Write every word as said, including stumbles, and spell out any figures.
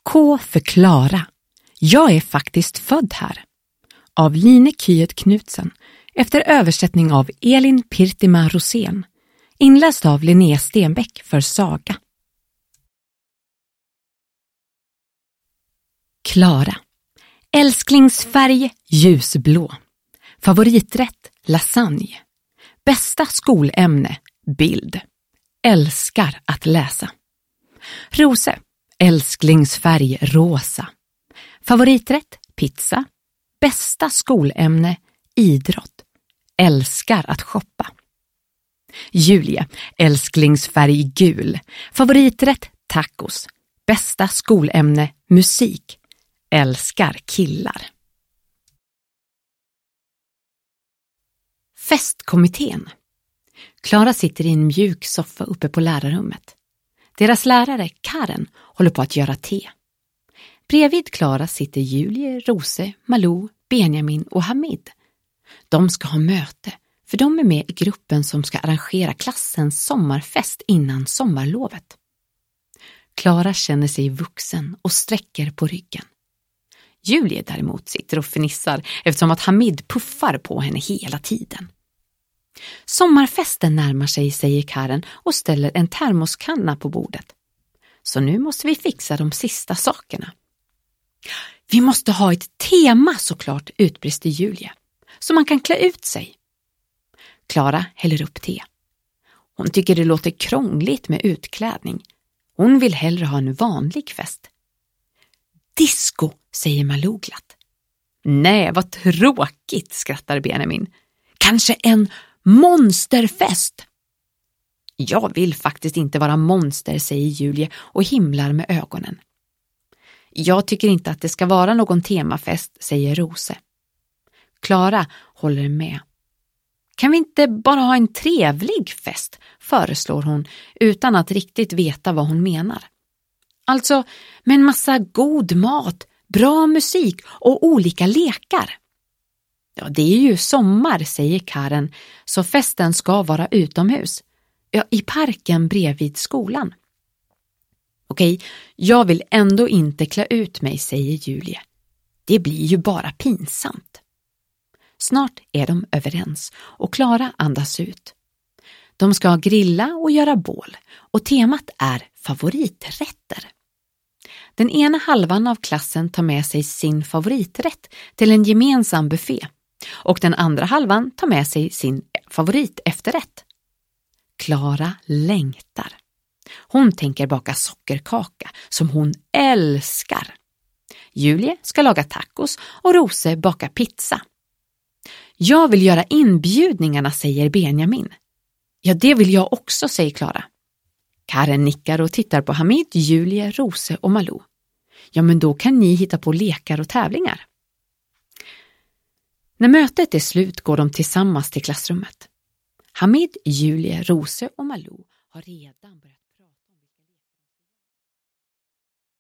K för Klara. Jag är faktiskt född här. Av Line Kyet Knutsen efter översättning av Elin Pirtima Rosén. Inläst av Linnea Stenbeck för Saga. Klara. Älsklingsfärg ljusblå. Favoriträtt lasagne. Bästa skolämne bild. Älskar att läsa. Rose. Älsklingsfärg rosa. Favoriträtt pizza. Bästa skolämne idrott. Älskar att shoppa. Julia. Älsklingsfärg gul. Favoriträtt tacos. Bästa skolämne musik. Älskar killar. Festkommittén. Klara sitter i en mjuk soffa uppe på lärarrummet. Deras lärare Karen håller på att göra te. Bredvid Klara sitter Julie, Rose, Malou, Benjamin och Hamid. De ska ha möte, för de är med i gruppen som ska arrangera klassens sommarfest innan sommarlovet. Klara känner sig vuxen och sträcker på ryggen. Julie däremot sitter och fnissar eftersom att Hamid puffar på henne hela tiden. Sommarfesten närmar sig, säger Karen och ställer en termoskanna på bordet. Så nu måste vi fixa de sista sakerna. Vi måste ha ett tema såklart, utbrister Julia. Så man kan klä ut sig. Klara häller upp te. Hon tycker det låter krångligt med utklädning. Hon vill hellre ha en vanlig fest. Disco, säger Malou glatt. Nej, vad tråkigt, skrattar Benjamin. Kanske en monsterfest. Jag vill faktiskt inte vara monster, säger Julie och himlar med ögonen. Jag tycker inte att det ska vara någon temafest, säger Rose. Klara håller med. Kan vi inte bara ha en trevlig fest, föreslår hon utan att riktigt veta vad hon menar. Alltså med en massa god mat, bra musik och olika lekar. Ja, det är ju sommar, säger Karen, så festen ska vara utomhus. Ja, i parken bredvid skolan. Okej, jag vill ändå inte klä ut mig, säger Julie. Det blir ju bara pinsamt. Snart är de överens och Klara andas ut. De ska grilla och göra bål och temat är favoriträtter. Den ena halvan av klassen tar med sig sin favoriträtt till en gemensam buffé och den andra halvan tar med sig sin favorit efterrätt. Klara längtar. Hon tänker baka sockerkaka som hon älskar. Julie ska laga tacos och Rose baka pizza. Jag vill göra inbjudningarna, säger Benjamin. Ja, det vill jag också, säger Klara. Karen nickar och tittar på Hamid, Julie, Rose och Malou. Ja, men då kan ni hitta på lekar och tävlingar. När mötet är slut går de tillsammans till klassrummet. Hamid, Julie, Rose och Malou har redan börjat